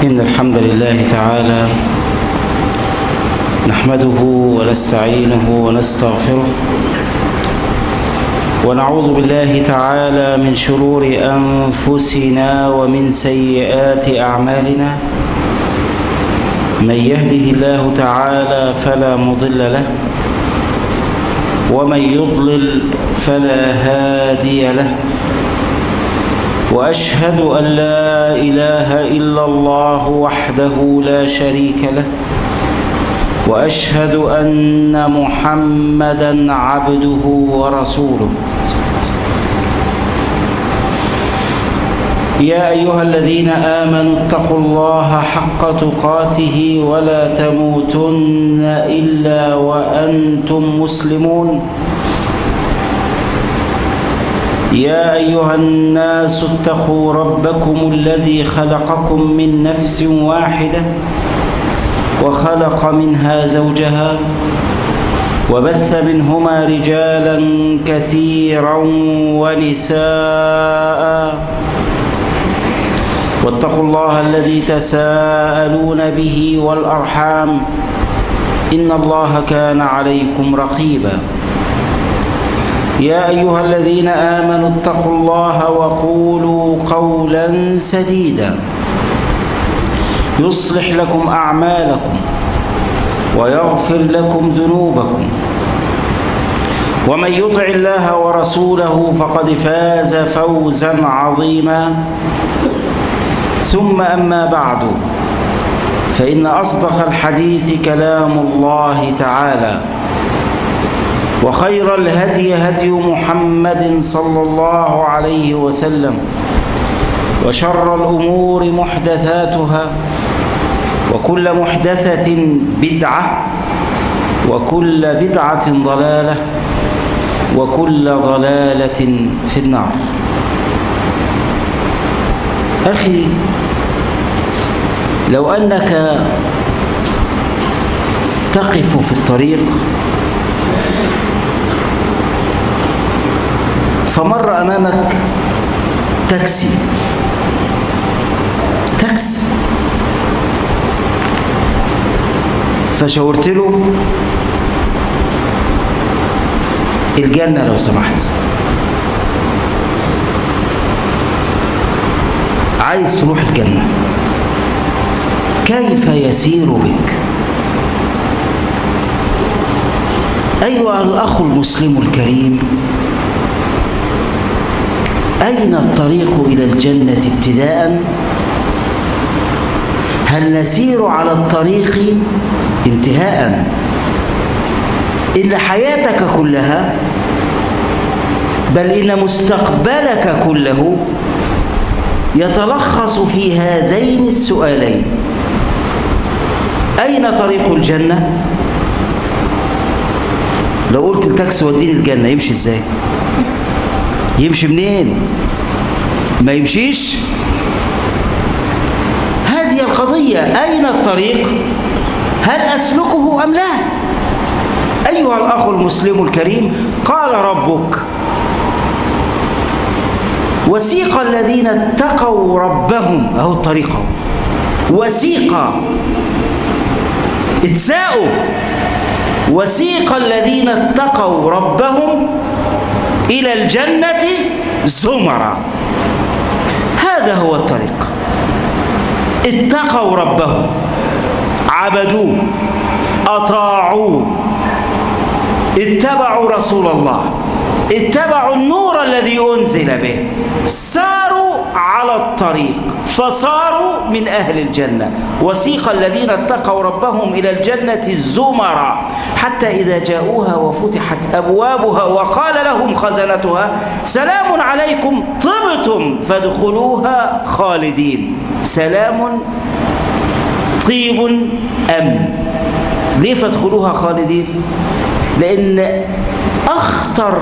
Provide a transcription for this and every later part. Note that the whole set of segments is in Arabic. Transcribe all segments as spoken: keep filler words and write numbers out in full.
إن الحمد لله تعالى نحمده ونستعينه ونستغفره ونعوذ بالله تعالى من شرور أنفسنا ومن سيئات أعمالنا. من يهده الله تعالى فلا مضل له ومن يضلل فلا هادي له، وأشهد أن لا إله إلا الله وحده لا شريك له، وأشهد أن محمدا عبده ورسوله. يا أيها الذين آمنوا اتقوا الله حق تقاته ولا تموتن إلا وأنتم مسلمون. يا أيها الناس اتقوا ربكم الذي خلقكم من نفس واحدة وخلق منها زوجها وبث منهما رجالا كثيرا ونساء، واتقوا الله الذي تساءلون به والأرحام إن الله كان عليكم رقيبا. يا أيها الذين آمنوا اتقوا الله وقولوا قولا سديدا يصلح لكم أعمالكم ويغفر لكم ذنوبكم، ومن يطع الله ورسوله فقد فاز فوزا عظيما. ثم أما بعد، فإن أصدق الحديث كلام الله تعالى، وخير الهدي هدي محمد صلى الله عليه وسلم، وشر الأمور محدثاتها، وكل محدثة بدعة، وكل بدعة ضلالة، وكل ضلالة في النار. أخي، لو أنك تقف في الطريق فمر أمامك تاكسي تاكسي فشاورت له الجنة لو سمحت، عايز تروح الجنة، كيف يسير بك؟ أيها الأخ المسلم الكريم، أين الطريق إلى الجنة ابتداء؟ هل نسير على الطريق انتهاء؟ إن حياتك كلها، بل إن مستقبلك كله يتلخص في هذين السؤالين: أين طريق الجنة؟ لو قلت التاكسي وديني الجنة، يمشي ازاي؟ يمشي منين؟ ما يمشيش. هذه القضية، أين الطريق؟ هل أسلكه أم لا؟ أيها الأخ المسلم الكريم، قال ربك: وسيق الذين اتقوا ربهم، أهو الطريق، وسيق، اتساءوا، وسيق الذين اتقوا ربهم إلى الجنة زمرا. هذا هو الطريق. اتقوا ربهم، عبدوه، أطاعوه، اتبعوا رسول الله، اتبعوا النور الذي أنزل به، ساروا على الطريق فصاروا من أهل الجنة. وسيق الذين اتقوا ربهم إلى الجنة زمرا حتى إذا جاءوها وفتحت أبوابها وقال لهم خزنتها سلام عليكم طبتم فادخلوها خالدين. سلام، طيب، أمن. ليه فادخلوها خالدين؟ لأن أخطر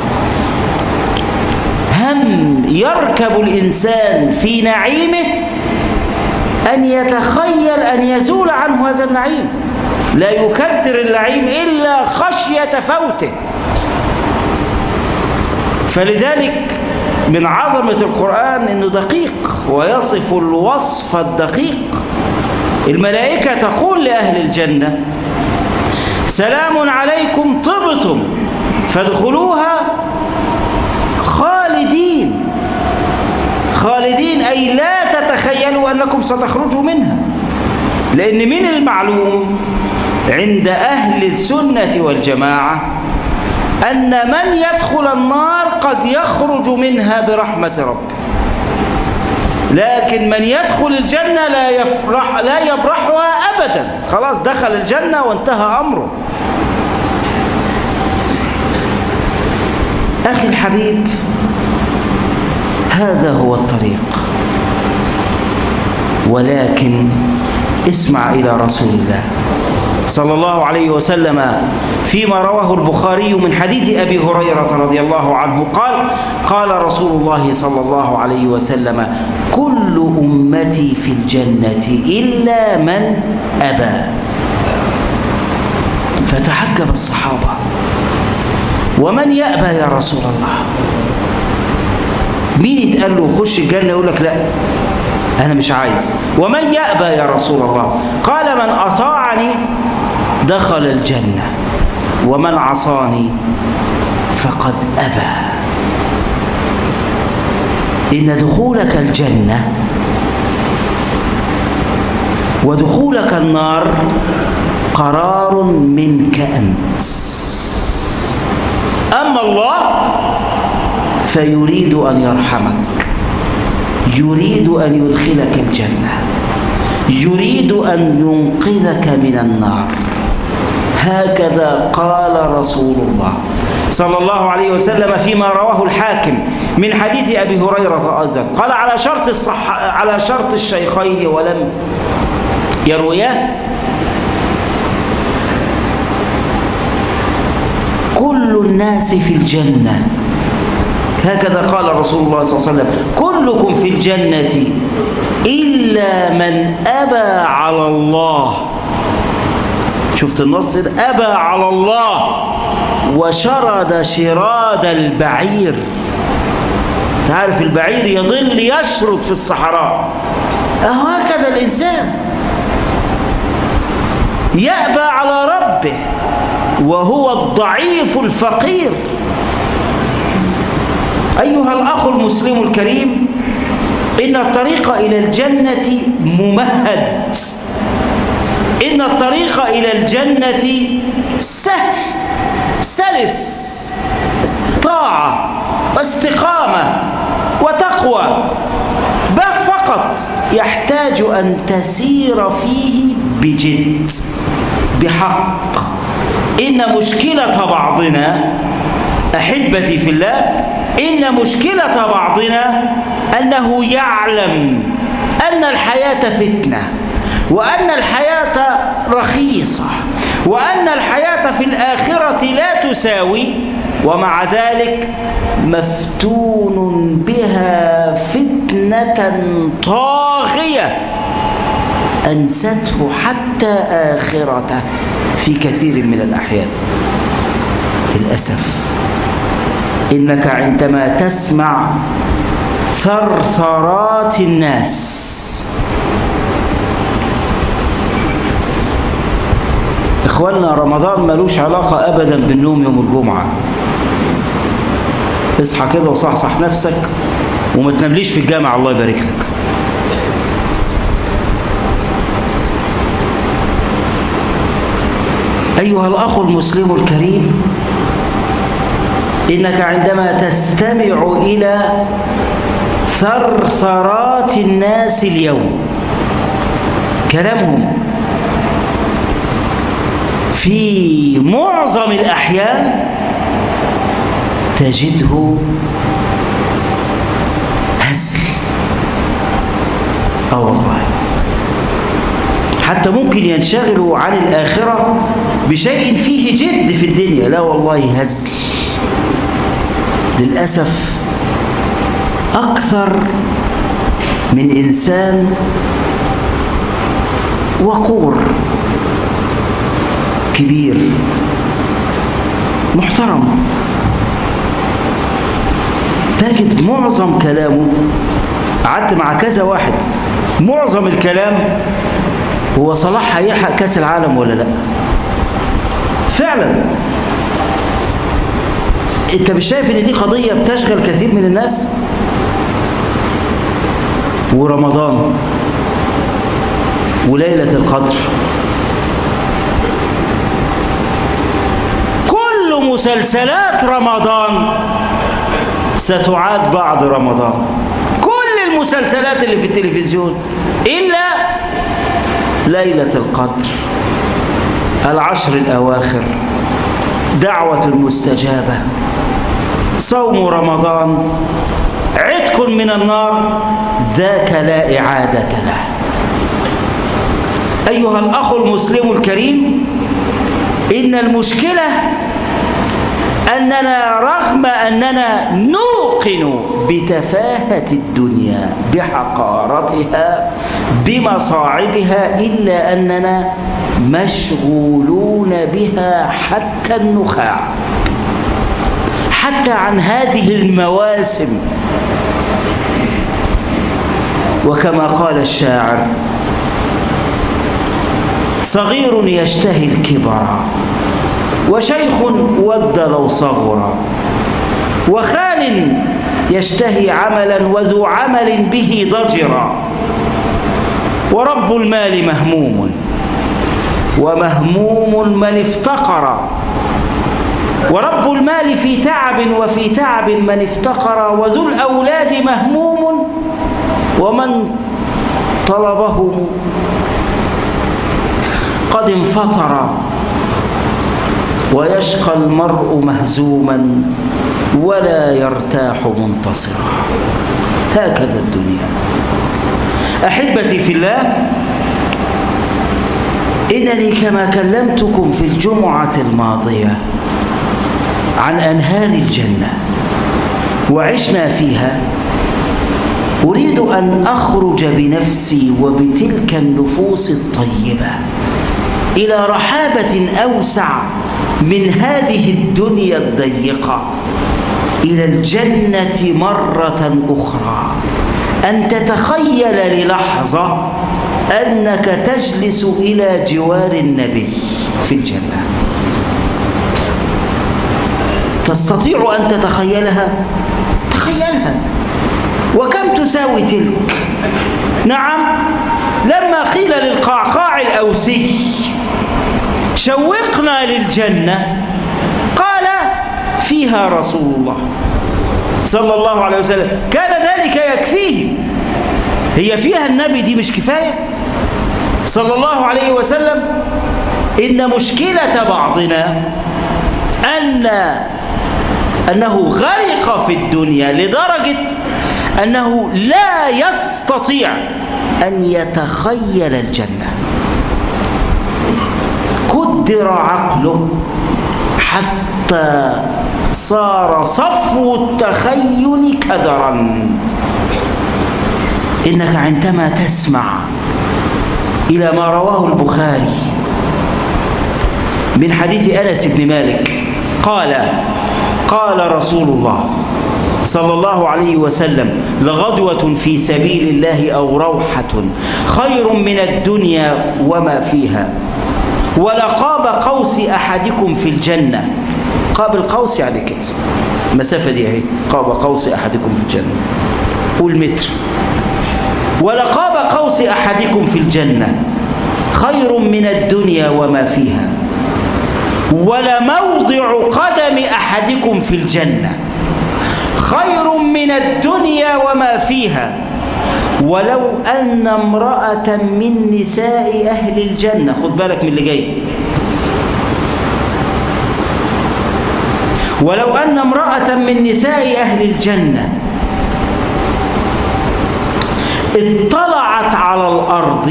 هم يركب الإنسان في نعيمه أن يتخيل أن يزول عنه هذا النعيم، لا يكدر النعيم إلا خشية فوته. فلذلك من عظمة القرآن أنه دقيق ويصف الوصف الدقيق. الملائكة تقول لأهل الجنة سلام عليكم طبتم فادخلوها خالدين. خالدين أي لا تتخيلوا أنكم ستخرجوا منها، لأن من المعلوم عند أهل السنة والجماعة أن من يدخل النار قد يخرج منها برحمة ربه، لكن من يدخل الجنة لا يفرح لا يبرحها أبدا، خلاص دخل الجنة وانتهى أمره. أخي الحبيب، هذا هو الطريق، ولكن اسمع إلى رسول الله صلى الله عليه وسلم فيما رواه البخاري من حديث أبي هريرة رضي الله عنه قال قال رسول الله صلى الله عليه وسلم كل أمتي في الجنة إلا من أبى. فتعجب الصحابة، ومن يأبى يا رسول الله؟ مين يتقال له خش الجنة يقول لك لا أنا مش عايز؟ ومن يأبى يا رسول الله؟ قال من أطاعني دخل الجنة ومن عصاني فقد أبى. إن دخولك الجنة ودخولك النار قرار منك أنت، أما الله فيريد أن يرحمك، يريد أن يدخلك الجنة، يريد أن ينقذك من النار. هكذا قال رسول الله صلى الله عليه وسلم فيما رواه الحاكم من حديث أبي هريرة أيضا قال على شرط الصح على شرط الشيخين ولم يروياه كل الناس في الجنة. هكذا قال رسول الله صلى الله عليه وسلم كلكم في الجنة إلا من أبى على الله. شفت النص ده؟ أبى على الله وشرد شراد البعير. تعرف البعير يضل يشرد في الصحراء، هكذا الإنسان يأبى على ربه وهو الضعيف الفقير. أيها الأخ المسلم الكريم، إن الطريق إلى الجنة ممهد، إن الطريق إلى الجنة سهل سلس، طاعة واستقامة وتقوى، بل فقط يحتاج أن تسير فيه بجد بحق. إن مشكلة بعضنا أحبتي في الله، إن مشكلة بعضنا أنه يعلم أن الحياة فتنة، وأن الحياة رخيصة، وأن الحياة في الآخرة لا تساوي، ومع ذلك مفتون بها فتنة طاغية أنسته حتى آخرته في كثير من الأحيان. للأسف إنك عندما تسمع ثرثرات الناس إخواننا، رمضان ملوش علاقة أبدا بالنوم يوم الجمعة. اصحى كده وصحصح نفسك وما تنامليش في الجامع، الله يبارك لك. أيها الأخ المسلم الكريم، إنك عندما تستمع إلى ثرثرات الناس اليوم، كلامهم في معظم الأحيان تجده هزل. آه والله، حتى ممكن ينشغلوا عن الآخرة بشيء فيه جد في الدنيا، لا والله هزل. للأسف أكثر من إنسان وقور كبير محترم تجد معظم كلامه، قعدت مع كذا واحد، معظم الكلام هو صلاح هيلحق كاس العالم ولا لا. فعلا انت مش شايف ان دي قضية بتشغل كثير من الناس؟ ورمضان وليلة القدر، كل مسلسلات رمضان ستعاد بعد رمضان، كل المسلسلات اللي في التلفزيون إلا ليلة القدر، العشر الأواخر، دعوة المستجابة، صوم رمضان، عتق من النار، ذاك لا إعادة له. أيها الأخ المسلم الكريم، إن المشكلة أننا رغم أننا نوقن بتفاهة الدنيا، بحقارتها، بمصاعبها، إلا أننا مشغولون بها حتى النخاع، حتى عن هذه المواسم. وكما قال الشاعر: صغير يشتهي الكبر، وشيخ ود لو صغر، وخال يشتهي عملا وذو عمل به ضجرا، ورب المال مهموم، ومهموم من افتقر، ورب المال في تعب وفي تعب من افتقر، وذو الأولاد مهموم، ومن طلبهم قد انفطر، ويشقى المرء مهزوما ولا يرتاح منتصرا. هكذا الدنيا. أحبتي في الله، إنني كما كلمتكم في الجمعة الماضية عن أنهار الجنة وعشنا فيها، أريد أن أخرج بنفسي وبتلك النفوس الطيبة إلى رحابة أوسع من هذه الدنيا الضيقة، إلى الجنة مرة أخرى. أن تتخيل للحظة أنك تجلس إلى جوار النبي في الجنة. تستطيع أن تتخيلها؟ تخيلها. وكم تساوي تلك؟ نعم، لما قيل للقعقاع الأوسي: شوقنا للجنة، قال: فيها رسول الله صلى الله عليه وسلم، كان ذلك يكفيه. هي فيها النبي دي مش كفاية صلى الله عليه وسلم؟ إن مشكلة بعضنا أن أنه غرق في الدنيا لدرجة أنه لا يستطيع أن يتخيل الجنة. كدر عقله حتى صار صفو التخيل كدرا. إنك عندما تسمع إلى ما رواه البخاري من حديث أنس بن مالك قال: قال رسول الله صلى الله عليه وسلم: لغدوة في سبيل الله أو روحة خير من الدنيا وما فيها، ولقاب قوس أحدكم في الجنة. قاب القوس يعني كده، مسافة دي اهي، قاب قوس أحدكم في الجنة، قول متر. ولقاب قوس أحدكم في الجنة خير من الدنيا وما فيها، ولموضع قدم أحدكم في الجنة خير من الدنيا وما فيها، ولو أن امرأة من نساء أهل الجنة. خد بالك من اللي جاي. ولو أن امرأة من نساء أهل الجنة اطلعت على الأرض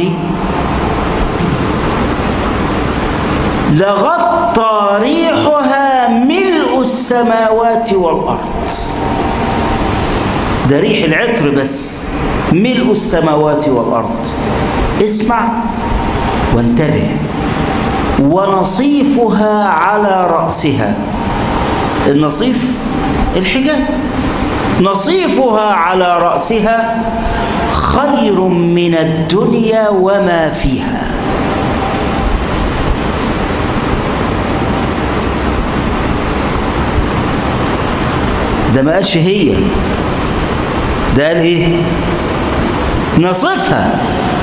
لغطى ريحها ملء السماوات والأرض. ده ريح العطر بس، ملء السماوات والأرض. اسمع وانتبه. ونصيفها على رأسها. النصيف الحجاب، نصيفها على رأسها خير من الدنيا وما فيها. ده ما قالش هي، ده قال ايه؟ نصفها.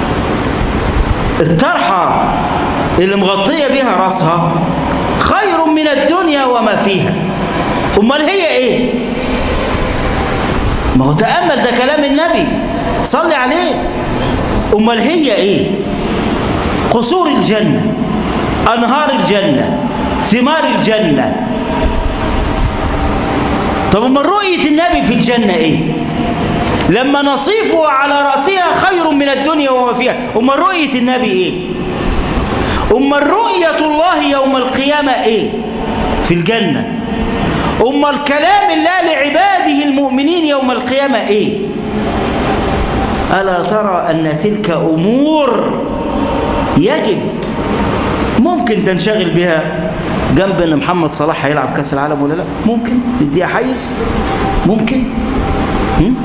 الطرحة اللي مغطية بيها رأسها خير من الدنيا وما فيها. امال هي ايه؟ ما هو تأمل، ده كلام النبي صلي عليه. امال هي ايه؟ قصور الجنة، انهار الجنة، ثمار الجنة. طب امال رؤية النبي في الجنة ايه؟ لما نصيفه على رأسها خير من الدنيا وما فيها. امال رؤية النبي ايه؟ امال رؤية الله يوم القيامة ايه؟ في الجنة. امال كلام الله لعباده المؤمنين يوم القيامة ايه؟ ألا ترى أن تلك أمور يجب ممكن تنشغل بها جنب أن محمد صلاح هيلعب كأس العالم ولا لا؟ ممكن نديها حيز؟ ممكن هم؟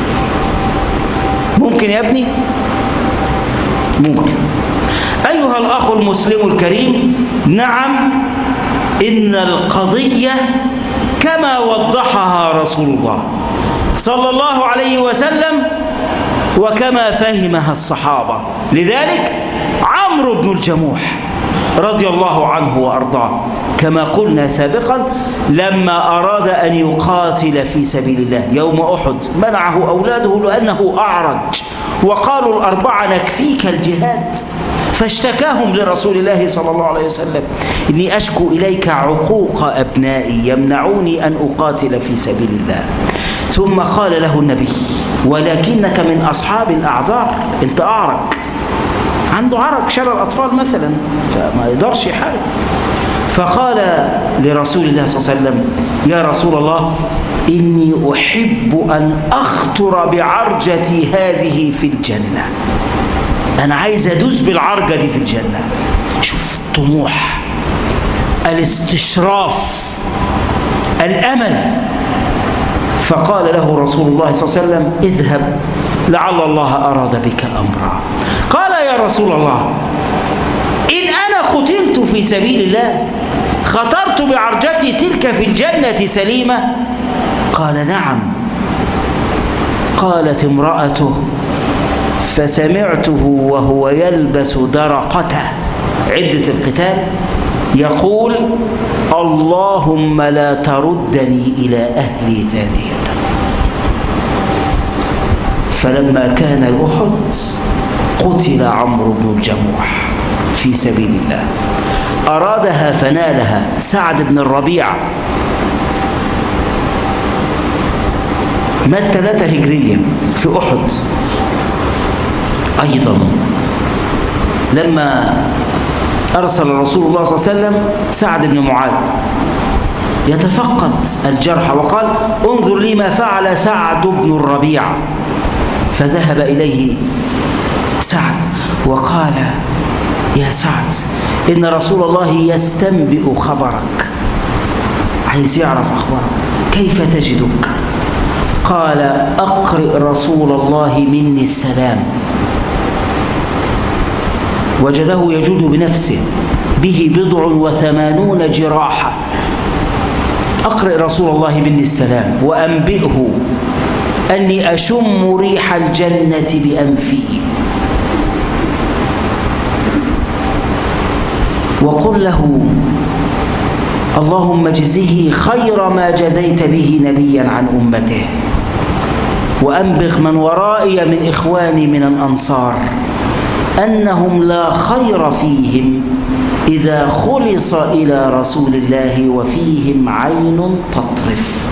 ممكن يا ابني؟ ممكن. أيها الأخ المسلم الكريم، نعم إن القضية كما وضحها رسول الله صلى الله عليه وسلم وكما فهمها الصحابة. لذلك عمرو بن الجموح رضي الله عنه وأرضاه كما قلنا سابقا لما أراد أن يقاتل في سبيل الله يوم أحد منعه أولاده لأنه أعرج، وقالوا الأربعة نكفيك الجهاد، فاشتكاهم لرسول الله صلى الله عليه وسلم: إني أشكو إليك عقوق أبنائي يمنعوني أن أقاتل في سبيل الله. ثم قال له النبي: ولكنك من أصحاب الأعذار، أنت أعرج، عنده عرق شلل الأطفال مثلا فما يقدرش يحارب. فقال لرسول الله صلى الله عليه وسلم: يا رسول الله، إني أحب أن أخطر بعرجتي هذه في الجنة، أنا عايز أدوس بالعرجة دي في الجنة. شوف طموح، الاستشراف، الأمل. فقال له رسول الله صلى الله عليه وسلم: اذهب لعل الله أراد بك أمرا. قال: يا رسول الله، إن أنا قتلت في سبيل الله خطرت بعرجتي تلك في الجنة سليمة؟ قال: نعم. قالت امرأته: فسمعته وهو يلبس درقته عدة القتال يقول: اللهم لا تردني إلى أهلي ثانية. فلما كان أحد قتل عمرو بن الجموح في سبيل الله. أرادها فنالها سعد بن الربيع، مات ثلاثة هجرية في أحد. أيضا لما أرسل رسول الله صلى الله عليه وسلم سعد بن معاذ يتفقد الجرح وقال: انظر لي ما فعل سعد بن الربيع. فذهب إليه سعد وقال: يا سعد، إن رسول الله يستنبئ خبرك، عايز يعرف أخبارك، كيف تجدك؟ قال: أقرئ رسول الله مني السلام. وجده يجود بنفسه به بضع وثمانون جراحة. أقرئ رسول الله مني السلام وأنبئه أني أشم ريح الجنة بأنفي، وقل له: اللهم اجزه خير ما جزيت به نبيا عن أمته، وأنبغ من ورائي من إخواني من الأنصار أنهم لا خير فيهم إذا خلص إلى رسول الله وفيهم عين تطرف.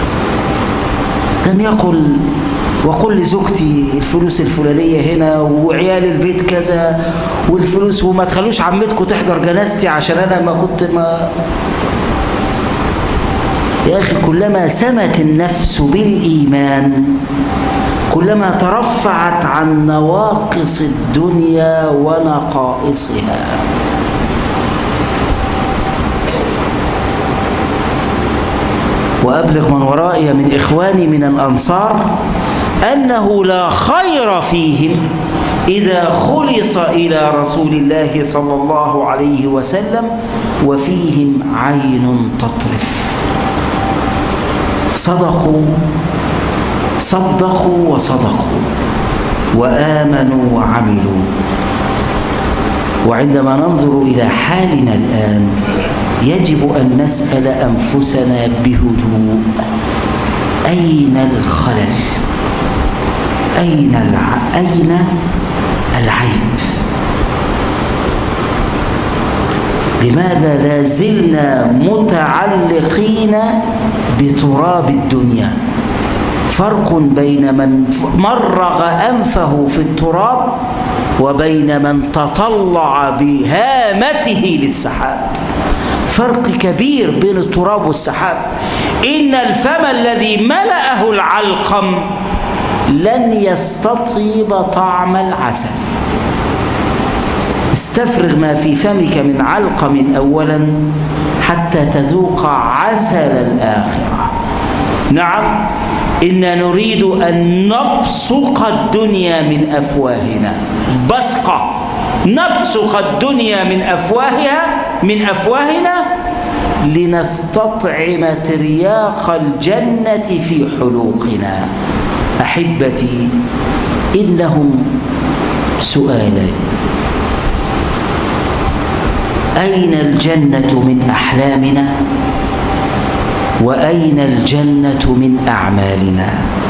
لم يقل: وقل لزوجتي الفلوس الفلانية هنا وعيال البيت كذا والفلوس، وما تخلوش عمتكم تحضر جنازتي عشان أنا ما كنت ما. يا أخي، كلما سمت النفس بالإيمان كلما ترفعت عن نواقص الدنيا ونقائصها. وأبلغ من ورائي من إخواني من الأنصار أنه لا خير فيهم إذا خلص إلى رسول الله صلى الله عليه وسلم وفيهم عين تطرف. صدقوا صدقوا وصدقوا وآمنوا وعملوا. وعندما ننظر إلى حالنا الآن يجب أن نسأل أنفسنا بهدوء: أين الخلل؟ أين الع... أين العيب؟ لماذا لا زلنا متعلقين بتراب الدنيا؟ فرق بين من مرغ أنفه في التراب وبين من تطلع بهامته للسحاب. فرق كبير بين التراب والسحاب. إن الفم الذي ملأه العلقم لن يستطيب طعم العسل. استفرغ ما في فمك من علقم أولا حتى تذوق عسل الآخرة. نعم، إنا نريد أن نبصق الدنيا من أفواهنا. بصقة، نبصق الدنيا من أفواهها من أفواهنا لنستطعم ترياق الجنة في حلوقنا. أحبتي، إنهم سؤالان: أين الجنة من أحلامنا؟ وأين الجنة من أعمالنا؟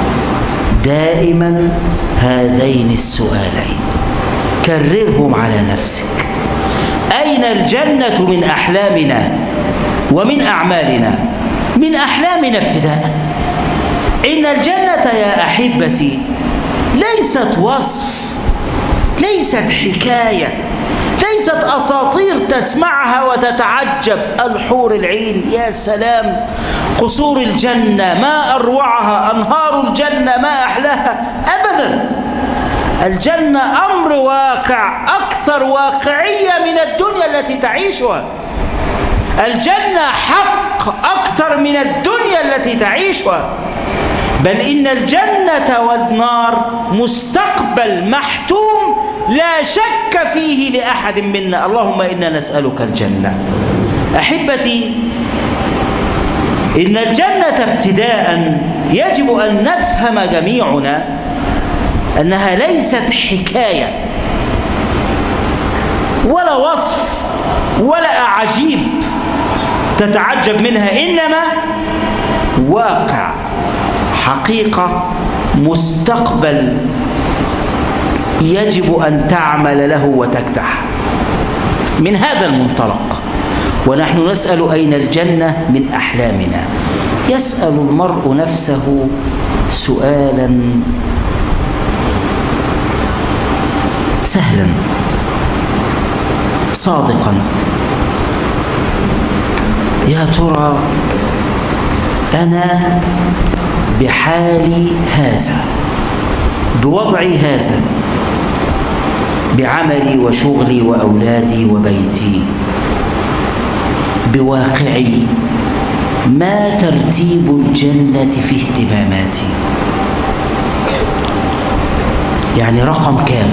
دائما هذين السؤالين كررهم على نفسك. أين الجنة من أحلامنا ومن أعمالنا؟ من أحلامنا ابتداء. إن الجنة يا أحبتي ليست وصف، ليست حكاية، ليست أساطير تسمعها وتتعجب. الحور العين، يا سلام، قصور الجنة ما أروعها، أنهار الجنة ما أحلاها. أبدا، الجنة أمر واقع، أكثر واقعية من الدنيا التي تعيشها. الجنة حق أكثر من الدنيا التي تعيشها. بل إن الجنة والنار مستقبل محتوم لا شك فيه لأحد منا. اللهم إنا نسألك الجنة. أحبتي، إن الجنة ابتداء يجب أن نفهم جميعنا أنها ليست حكاية ولا وصف ولا أعاجيب تتعجب منها، إنما واقع، حقيقة، مستقبل يجب أن تعمل له وتكدح. من هذا المنطلق ونحن نسأل أين الجنة من أحلامنا، يسأل المرء نفسه سؤالا سهلا صادقا: يا ترى أنا بحالي هذا، بوضعي هذا، بعملي وشغلي وأولادي وبيتي، بواقعي، ما ترتيب الجنة في اهتماماتي؟ يعني رقم كام؟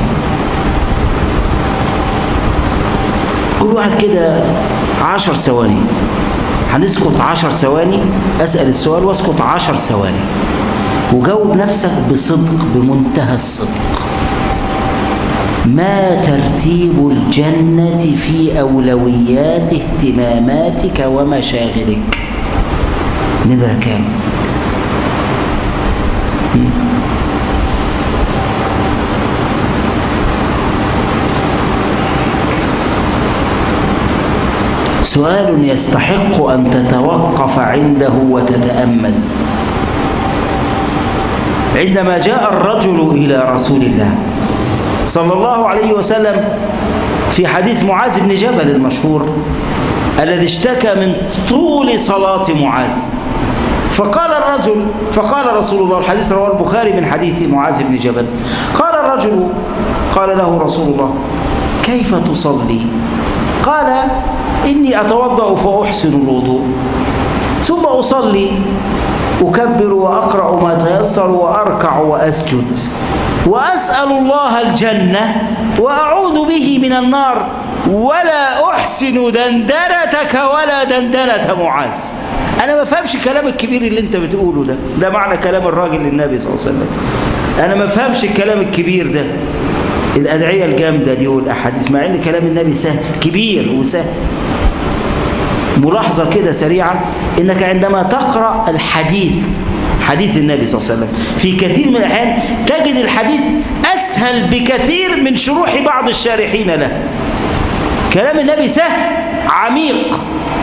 كل واحد كده عشر ثواني، هنسكت عشر ثواني، أسأل السؤال واسكت عشر ثواني وجاوب نفسك بصدق، بمنتهى الصدق. ما ترتيب الجنة في أولويات اهتماماتك ومشاغلك؟ نمرة كام؟ سؤال يستحق أن تتوقف عنده وتتأمل. عندما جاء الرجل إلى رسول الله صلى الله عليه وسلم في حديث معاذ بن جبل المشهور الذي اشتكى من طول صلاة معاذ، فقال الرجل فقال رسول الله، الحديث رواه البخاري من حديث معاذ بن جبل، قال الرجل قال له رسول الله: كيف تصلي؟ قال: إني أتوضأ فأحسن الوضوء ثم أصلي أكبر وأقرأ ما تيسر وأركع وأسجد وأسأل الله الجنة وأعوذ به من النار ولا أحسن دندنتك ولا دندنة معاذ. أنا ما فهمش الكلام الكبير اللي أنت بتقوله ده، ده معنى كلام الراجل للنبي صلى الله عليه وسلم. أنا ما فهمش الكلام الكبير ده، الأدعية الجامدة دي والأحاديث، مع أن كلام النبي سهل كبير وسهل. ملاحظة كده سريعا، إنك عندما تقرأ الحديث حديث النبي صلى الله عليه وسلم في كثير من الأحيان تجد الحديث أسهل بكثير من شروح بعض الشارحين له. كلام النبي سهل عميق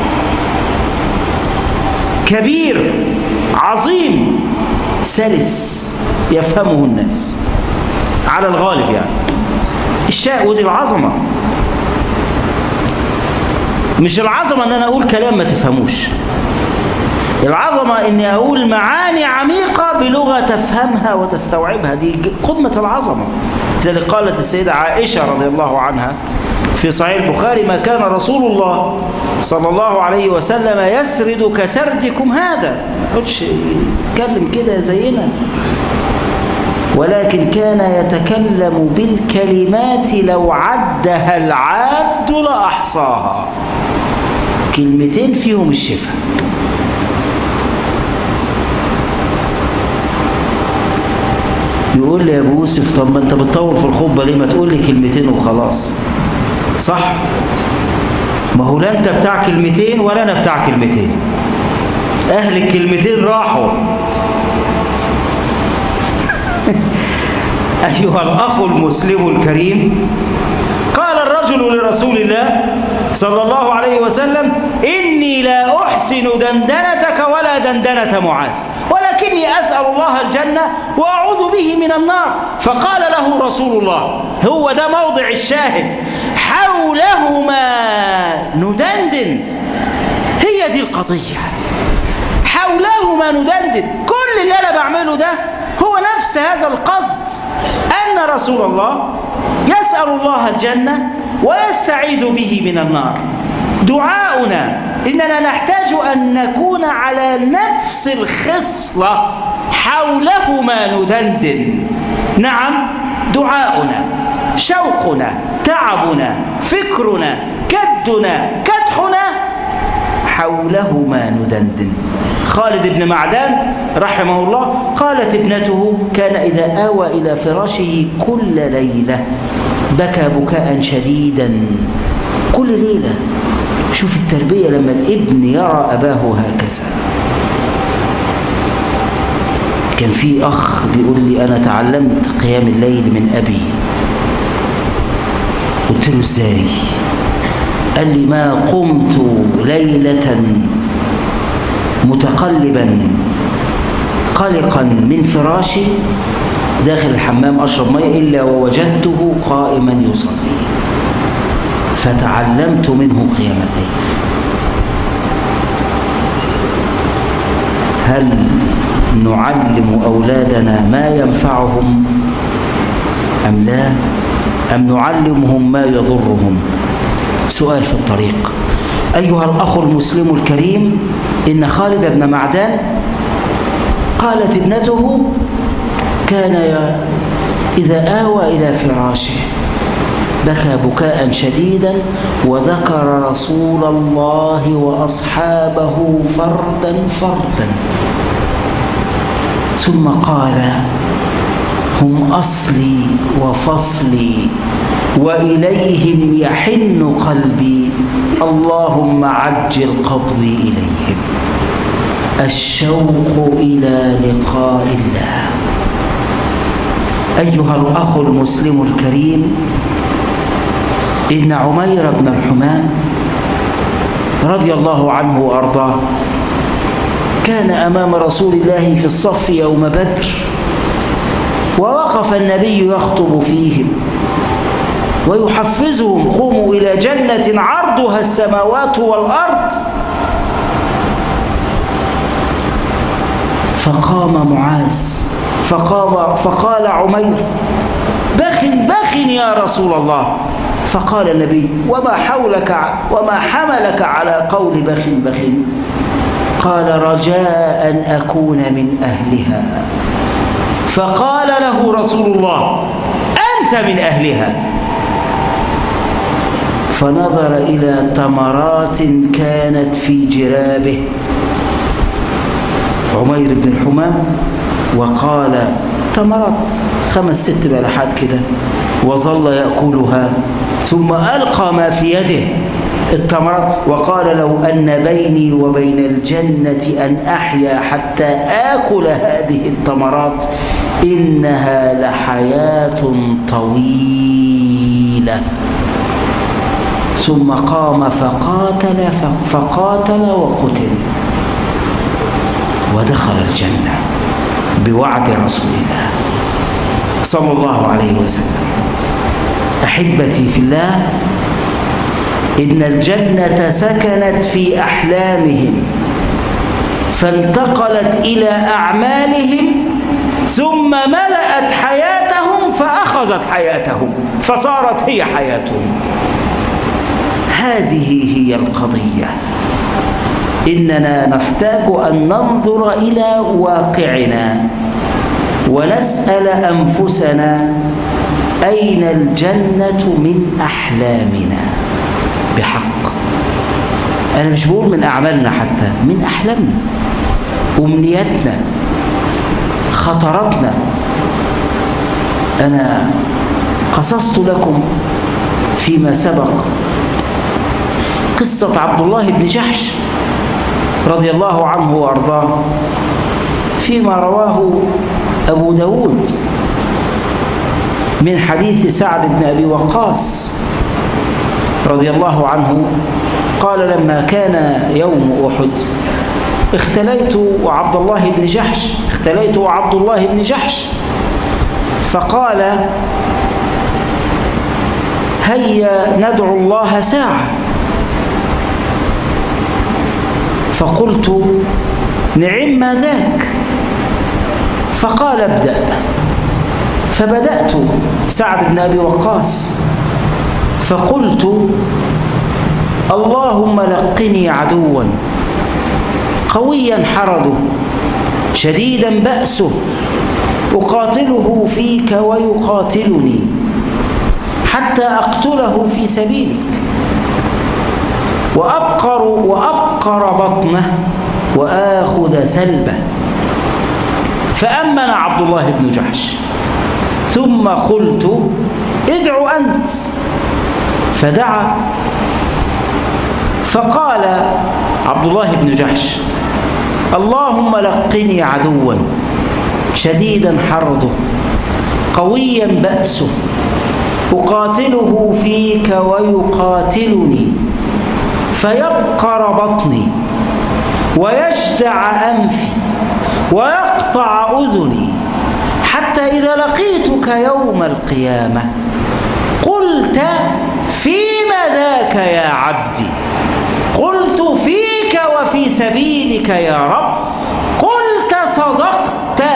كبير عظيم سلس يفهمه الناس على الغالب يعني. الشاء ودي العظمة، مش العظمة ان انا اقول كلام ما تفهموش، العظمة اني اقول معاني عميقة بلغة تفهمها وتستوعبها، دي قمة العظمة. زي قالت السيدة عائشة رضي الله عنها في صحيح البخاري: ما كان رسول الله صلى الله عليه وسلم يسرد كسردكم هذا، ما يقولش يتكلم كده زينا، ولكن كان يتكلم بالكلمات لو عدها العاد لأحصاها. كلمتين فيهم الشفاء. يقول لي يا ابو يوسف: طب ما انت بتطول في الخطبه ليه؟ ما تقول لي كلمتين وخلاص. صح، ما هو لا انت بتاع كلمتين ولا انا بتاع كلمتين، اهل الكلمتين راحوا. أيها الأخ المسلم الكريم، قال الرجل لرسول الله صلى الله عليه وسلم: إني لا أحسن دندنتك ولا دندنة معاذ، ولكني أسأل الله الجنة وأعوذ به من النار. فقال له رسول الله، هو ده موضع الشاهد: حولهما ندندن. هي دي القضية، حولهما ندندن. كل اللي أنا بعمله ده هو نفس هذا القصد، أن رسول الله يسأل الله الجنة ويستعيذ به من النار. دعاؤنا إننا نحتاج أن نكون على نفس الخصلة، حولهما ندندن. نعم، دعاؤنا، شوقنا، تعبنا، فكرنا، كدنا، كدحنا حولهما ندندن. خالد بن معدان رحمه الله قالت ابنته: كان إذا آوى إلى فراشه كل ليلة بكى بكاء شديدا. كل ليلة. شوف التربية لما الابن يرى أباه هكذا. كان في أخ بيقول لي: أنا تعلمت قيام الليل من أبي. قلت له: إزاي؟ قال لي: ما قمت ليلة متقلبا قلقا من فراشي داخل الحمام أشرب ماء إلا ووجدته قائما يصلي، فتعلمت منه قيام الليل. هل نعلم أولادنا ما ينفعهم أم لا؟ أم نعلمهم ما يضرهم؟ سؤال في الطريق. أيها الأخ المسلم الكريم، إن خالد بن معدان قالت ابنته: كان إذا آوى إلى فراشه بكى بكاء شديدا وذكر رسول الله وأصحابه فردا فردا، ثم قال: هم أصلي وفصلي وإليهم يحن قلبي، اللهم عجل قبضي إليهم. الشوق إلى لقاء الله. أيها الأخ المسلم الكريم، إن عمير بن الحمام رضي الله عنه وأرضاه كان أمام رسول الله في الصف يوم بدر، ووقف النبي يخطب فيهم ويحفزهم: قوموا إلى جنة عرضها السماوات والأرض. فقام معاذ فقام فقال عمير: بخ بخ يا رسول الله. فقال النبي: وما حولك وما حملك على قول بخ بخ؟ قال رجاء أن أكون من أهلها. فقال له رسول الله أنت من أهلها. فنظر إلى تمرات كانت في جرابه عمير بن الحمام وقال تمرات خمس ست بلحات كده، وظل يأكلها ثم ألقى ما في يده التمرات وقال لو أن بيني وبين الجنة أن أحيا حتى آكل هذه التمرات إنها لحياة طويلة. ثم قام فقاتل فقاتل وقتل ودخل الجنة بوعد رسول الله صلى الله عليه وسلم. أحبتي في الله، إن الجنة سكنت في أحلامهم فانتقلت إلى أعمالهم ثم ملأت حياتهم فأخذت حياتهم فصارت هي حياتهم. هذه هي القضية. إننا نحتاج أن ننظر إلى واقعنا ونسأل أنفسنا أين الجنة من أحلامنا بحق. أنا مش بقول من أعمالنا، حتى من أحلامنا، أمنياتنا، خطراتنا. أنا قصصت لكم فيما سبق قصة عبد الله بن جحش رضي الله عنه وأرضاه فيما رواه أبو داود من حديث سعد بن أبي وقاص رضي الله عنه قال لما كان يوم أحد اختليت وعبد الله بن جحش اختليت وعبد الله بن جحش فقال هيا ندعو الله ساعة. فقلت نعم ما ذاك. فقال ابدأ. فبدأت سعد بن أبي وقاص فقلت اللهم لقني عدوا قويا حرده شديدا بأسه أقاتله فيك ويقاتلني حتى أقتله في سبيلك وأبقر, وأبقر بطنه وآخذ سلبه. فأمن عبد الله بن جحش ثم قلت ادع أنت. فدعا. فقال عبد الله بن جحش اللهم لقني عدوا شديدا حرده قويا بأسه أقاتله فيك ويقاتلني فيبقر بطني ويجدع أنفي ويقطع أذني حتى إذا لقيتك يوم القيامة قلت فيما ذاك يا عبدي؟ قلت فيك وفي سبيلك يا رب. قلت صدقت.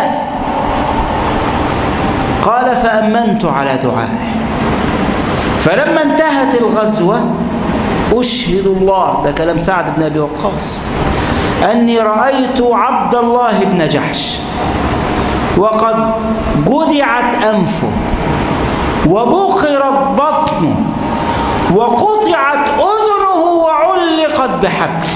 قال فأمنت على دعائه. فلما انتهت الغزوة أشهد الله، ده كلام سعد بن أبي وقاص، أني رأيت عبد الله بن جحش وقد جدعت أنفه وبقرت بطنه وقطعت أذنه وعلقت بحبل.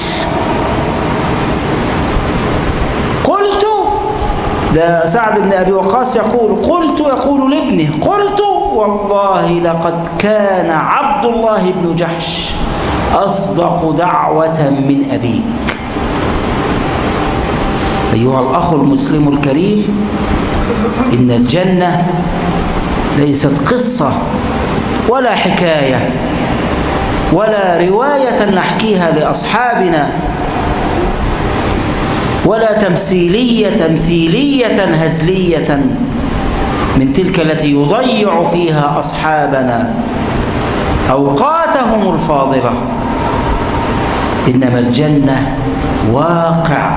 قلت، ده سعد بن أبي وقاص يقول، قلت يقول لابنه، قلت والله لقد كان عبد الله بن جحش أصدق دعوة من أبيك. أيها الأخ المسلم الكريم، إن الجنة ليست قصة ولا حكاية ولا رواية نحكيها لأصحابنا ولا تمثيلية تمثيلية هزلية من تلك التي يضيع فيها أصحابنا أوقاتهم الفاضلة. إنما الجنة واقع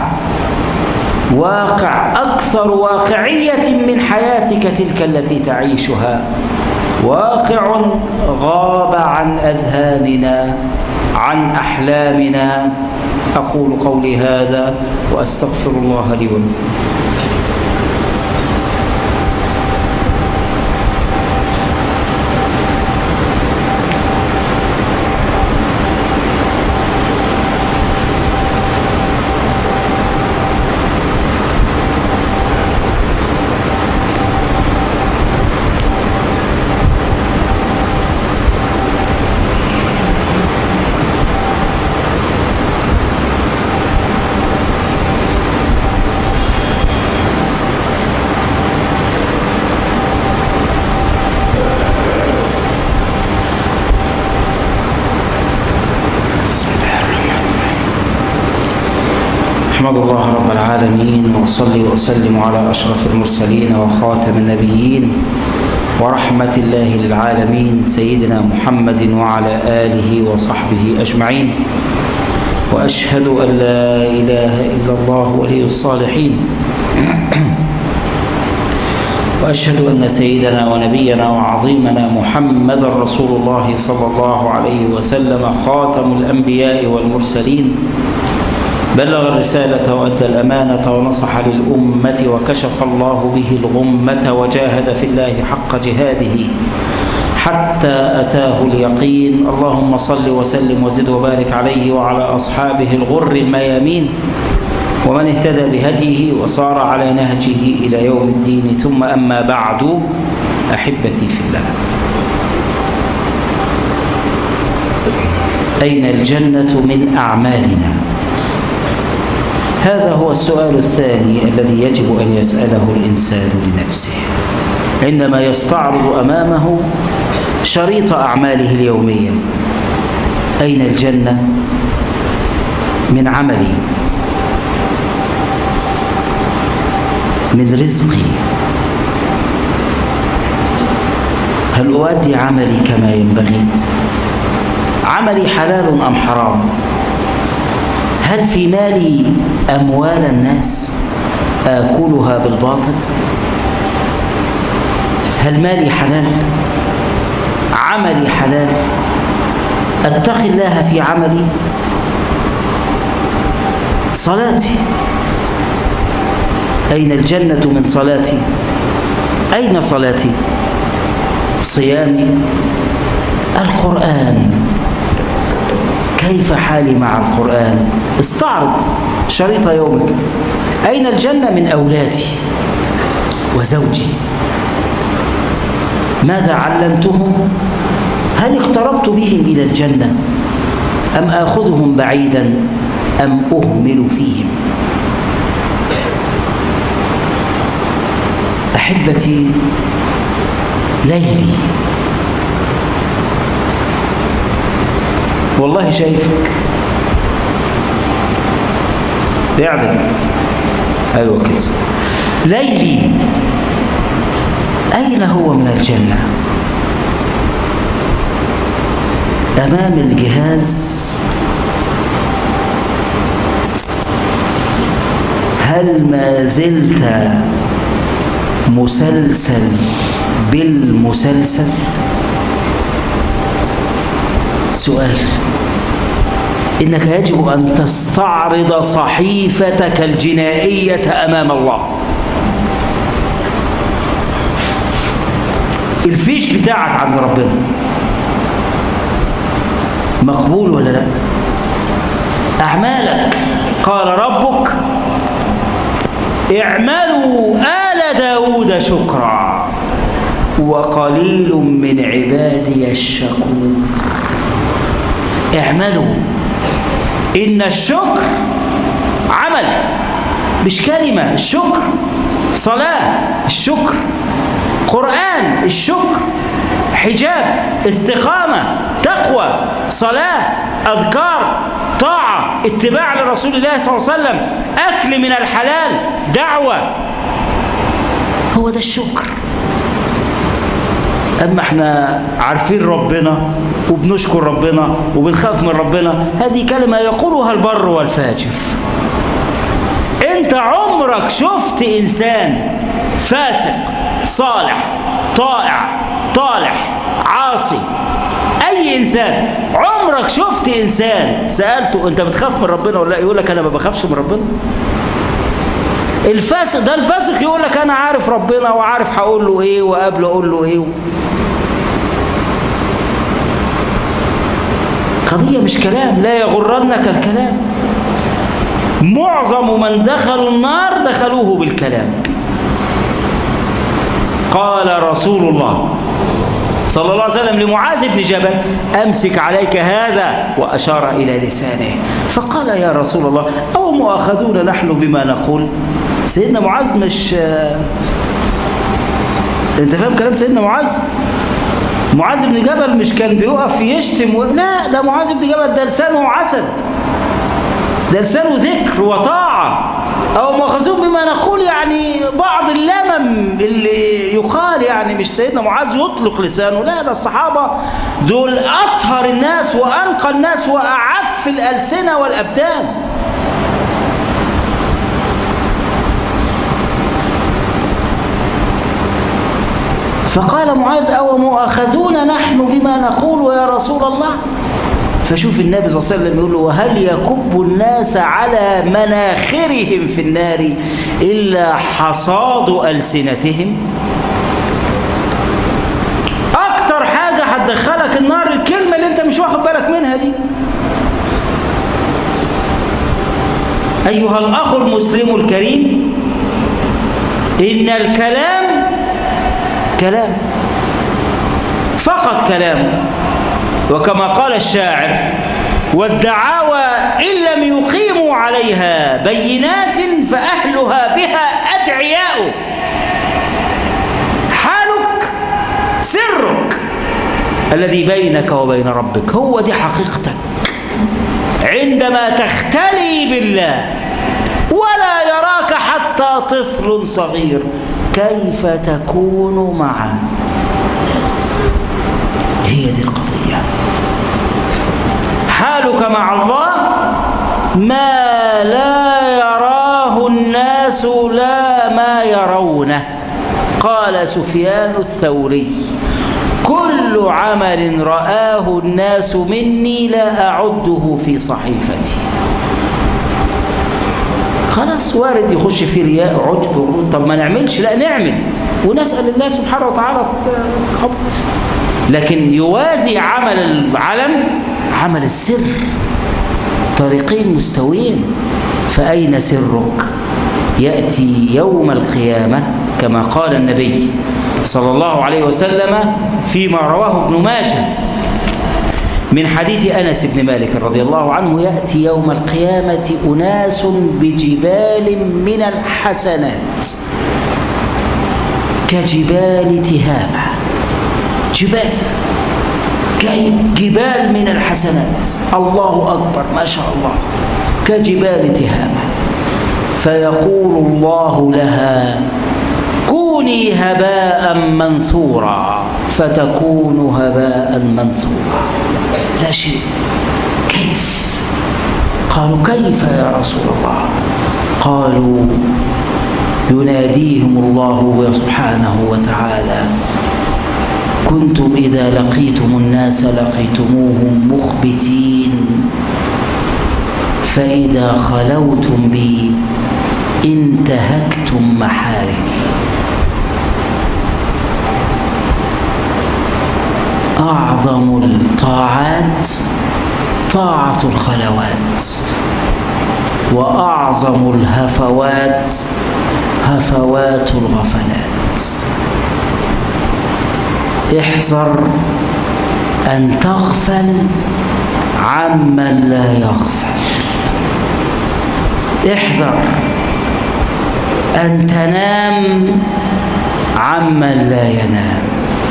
واقع أكثر واقعية من حياتك تلك التي تعيشها، واقع غاب عن أذهاننا عن أحلامنا أقول قولي هذا وأستغفر الله لي ولكم. أحمد الله رب العالمين وأصلي وأسلم على أشرف المرسلين وخاتم النبيين ورحمة الله للعالمين سيدنا محمد وعلى آله وصحبه أجمعين، وأشهد أن لا إله إلا الله ولي الصالحين، وأشهد أن سيدنا ونبينا وعظيمنا محمد رسول الله صلى الله عليه وسلم خاتم الأنبياء والمرسلين، بلغ الرسالة وأدى الأمانة ونصح للأمة وكشف الله به الغمة وجاهد في الله حق جهاده حتى أتاه اليقين. اللهم صل وسلم وزد وبارك عليه وعلى أصحابه الغر الميامين ومن اهتدى بهديه وصار على نهجه إلى يوم الدين، ثم أما بعد. أحبتي في الله، أين الجنة من أعمالنا؟ هذا هو السؤال الثاني الذي يجب أن يسأله الإنسان لنفسه عندما يستعرض أمامه شريط أعماله اليومية. أين الجنة من عملي، من رزقي؟ هل أؤدي عملي كما ينبغي؟ عملي حلال أم حرام؟ هل في مالي أموال الناس آكلها بالباطل؟ هل مالي حلال؟ عملي حلال؟ أتقي الله في عملي؟ صلاتي، أين الجنة من صلاتي؟ أين صلاتي؟ صيامي؟ القرآن، كيف حالي مع القرآن؟ استعرض شريط يومك. أين الجنة من أولادي وزوجي؟ ماذا علمتهم؟ هل اقتربت بهم إلى الجنة أم آخذهم بعيدا أم أهمل فيهم؟ أحبتي، ليلي والله شايفك بيعبد، أيوة كده. ليلي أين هو من الجنة؟ أمام الجهاز؟ هل ما زلت مسلسل بالمسلسل؟ سؤال. إنك يجب أن تستعرض صحيفتك الجنائية أمام الله. الفيش بتاعك عند ربنا مقبول ولا لا؟ أعمالك قال ربك اعملوا آل داود شكرا وقليل من عبادي الشكور. اعملوا، إن الشكر عمل مش كلمة. الشكر صلاة، الشكر قرآن، الشكر حجاب، استقامة، تقوى، صلاة، أذكار، طاعة، اتباع لرسول الله صلى الله عليه وسلم، أكل من الحلال، دعوة. هو ده الشكر. أما احنا عارفين ربنا وبنشكر ربنا وبنخاف من ربنا، هذه كلمة يقولها البر والفاجر. انت عمرك شفت إنسان فاسق صالح طائع طالح عاصي أي إنسان، عمرك شفت إنسان سألته أنت بتخاف من ربنا ولا لا؟ يقول لك أنا ما بخافش من ربنا. الفاسق ده الفاسق يقول لك أنا عارف ربنا وعارف هقول له إيه وقبل أقول له إيه. قضية مش كلام، لا يغرنك الكلام. معظم من دخلوا النار دخلوه بالكلام. قال رسول الله صلى الله عليه وسلم لمعاذ بن جبل أمسك عليك هذا، وأشار إلى لسانه. فقال يا رسول الله أو مؤاخذون نحن بما نقول؟ سيدنا معاذ مش أنت فاهم كلام سيدنا معاذ؟ معاذ بن جبل مش كان بيقف يشتم و... لا، ده معاذ بن جبل ده لسانه عسل، ده لسانه ذكر وطاعة. أو مؤاخذون بما نقول يعني بعض اللمم اللي يقال، يعني مش سيدنا معاذ يطلق لسانه، لا، ده الصحابة دول أطهر الناس وأنقى الناس وأعف الألسنة والأبدان. فقال معاذ أو مؤاخذون نحن بما نقول يا رسول الله؟ فشوف النبي صلى الله عليه وسلم يقول له وهل يكب الناس على مناخرهم في النار إلا حصاد ألسنتهم؟ أكتر حاجة هتدخلك النار الكلمة اللي انت مش واخد بالك منها دي. أيها الأخ المسلم الكريم، إن الكلام كلام فقط كلام، وكما قال الشاعر والدعاوى إن لم يقيموا عليها بينات فأهلها بها أدعياء. حالك سرك الذي بينك وبين ربك، هو دي حقيقتك عندما تختلي بالله ولا يراك حتى طفل صغير. كيف تكون معه؟ هي دي القضية. حالك مع الله ما لا يراه الناس لا ما يرونه. قال سفيان الثوري كل عمل رآه الناس مني لا أعده في صحيفتي. خلاص وارد يخش في رياء عجب، طب ما نعملش، لا نعمل ونسأل الله سبحانه وتعالى خبر. لكن يوازي عمل العلم عمل السر، طريقين مستويين. فأين سرك؟ يأتي يوم القيامة كما قال النبي صلى الله عليه وسلم فيما رواه ابن ماجه من حديث أنس بن مالك رضي الله عنه يأتي يوم القيامة أناس بجبال من الحسنات كجبال تهامة. جبال جبال من الحسنات، الله أكبر ما شاء الله، كجبال تهامة. فيقول الله لها كوني هباء منثورا، فتكون هباء منثورا، لا شيء. كيف؟ قالوا كيف يا رسول الله؟ قالوا يناديهم الله سبحانه وتعالى كنتم إذا لقيتم الناس لقيتموهم مخبتين، فإذا خلوتم بي انتهكتم محارمي. أعظم الطاعات طاعة الخلوات، وأعظم الهفوات هفوات الغفلات. احذر أن تغفل عمن لا يغفل، احذر أن تنام عمن لا ينام،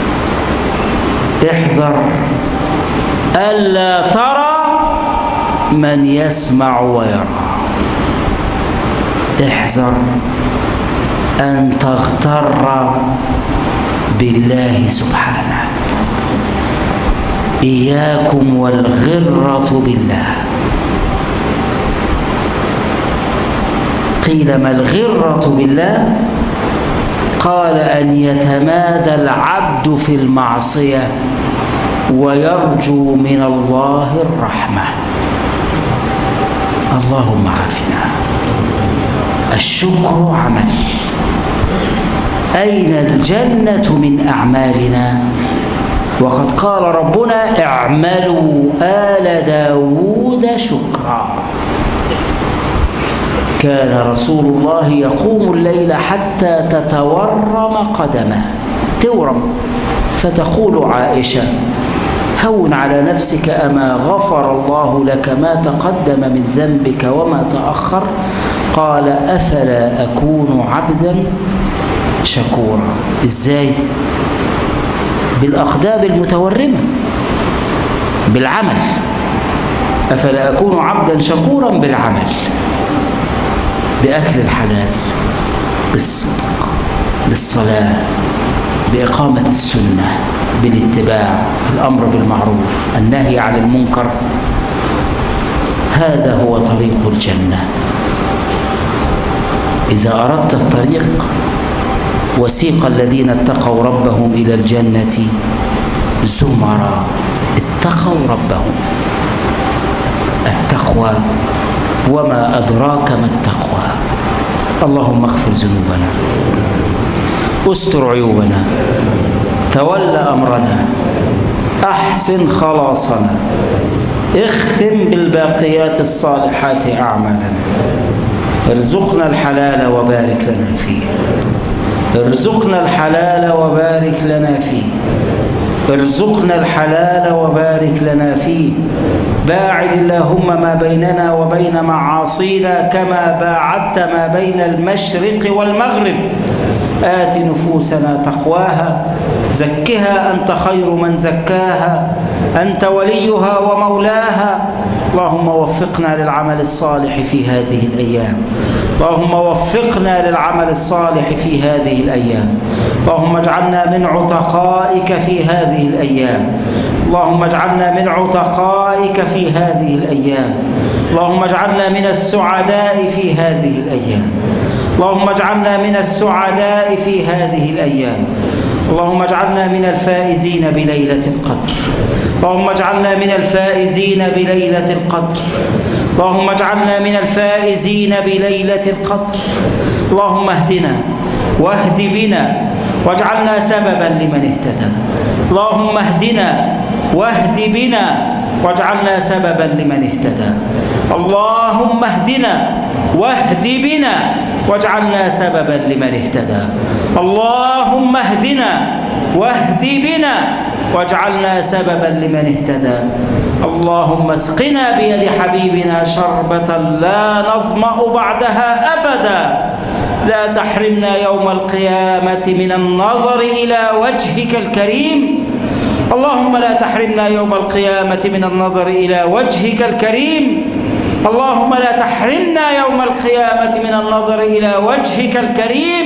احذر ألا ترى من يسمع ويرى، احذر أن تغتر بالله سبحانه. إياكم والغرة بالله. قيل ما الغرة بالله؟ قال أن يتمادى العبد في المعصية ويرجو من الله الرحمة. اللهم عافنا. الشكر عمل. أين الجنة من أعمالنا؟ وقد قال ربنا اعملوا آل داود شكرا. كان رسول الله يقوم الليل حتى تتورم قدمه، تورم، فتقول عائشة هون على نفسك أما غفر الله لك ما تقدم من ذنبك وما تأخر؟ قال أفلا أكون عبدا شكورا. إزاي؟ بالأقدام المتورمة، بالعمل. أفلا أكون عبدا شكورا بالعمل، بأكل الحلال، بالصدق، بالصلاة، بإقامة السنة، بالاتباع، الأمر بالمعروف، النهي عن المنكر. هذا هو طريق الجنة. إذا أردت الطريق، وسيق الذين اتقوا ربهم إلى الجنة زمرا. اتقوا ربهم. التقوى وما أدراك ما التقوى. اللهم اغفر ذنوبنا، استر عيوبنا، تول أمرنا، أحسن خلاصنا، اختم بالباقيات الصالحات أعمالنا. ارزقنا الحلال وبارك لنا فيه. ارزقنا الحلال وبارك لنا فيه. ارزقنا الحلال وبارك لنا فيه. باعد اللهم ما بيننا وبين معاصينا كما باعدت ما بين المشرق والمغرب. آت نفوسنا تقواها، زكها أنت خير من زكاها، أنت وليها ومولاها. اللهم وفقنا للعمل الصالح في هذه الأيام. اللهم وفقنا للعمل الصالح في هذه الأيام. اللهم اجعلنا من عتقائك في هذه الأيام. اللهم اجعلنا من عتقائك في هذه الأيام. اللهم اجعلنا من السعداء في هذه الأيام. اللهم اجعلنا من السعداء في هذه الأيام. اللهم اجعلنا من الفائزين بليلة القدر. اللهم اجعلنا من الفائزين بليلة القدر. اللهم اجعلنا من الفائزين بليلة القدر. اللهم اهدنا واهد بنا واجعلنا سببا لمن اهتدى. اللهم اهدنا واهد بنا واجعلنا سببا لمن اهتدى. اللهم اهدنا واهد بنا واجعلنا سببا لمن اهتدى. اللهم اهدنا واهد بنا واجعلنا سببا لمن اهتدى. اللهم اسقنا بيد حبيبنا شربة لا نظمأ بعدها أبدا. لا تحرمنا يوم القيامة من النظر إلى وجهك الكريم. اللهم لا تحرمنا يوم القيامة من النظر إلى وجهك الكريم. اللهم لا تحرمنا يوم القيامة من النظر إلى وجهك الكريم.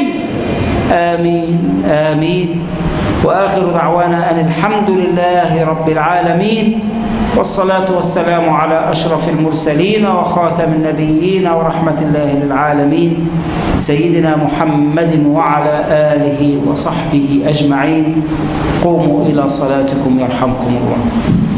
آمين آمين. وآخر دعوانا أن الحمد لله رب العالمين، والصلاة والسلام على أشرف المرسلين وخاتم النبيين ورحمة الله للعالمين سيدنا محمد وعلى آله وصحبه أجمعين. قوموا إلى صلاتكم يرحمكم الله.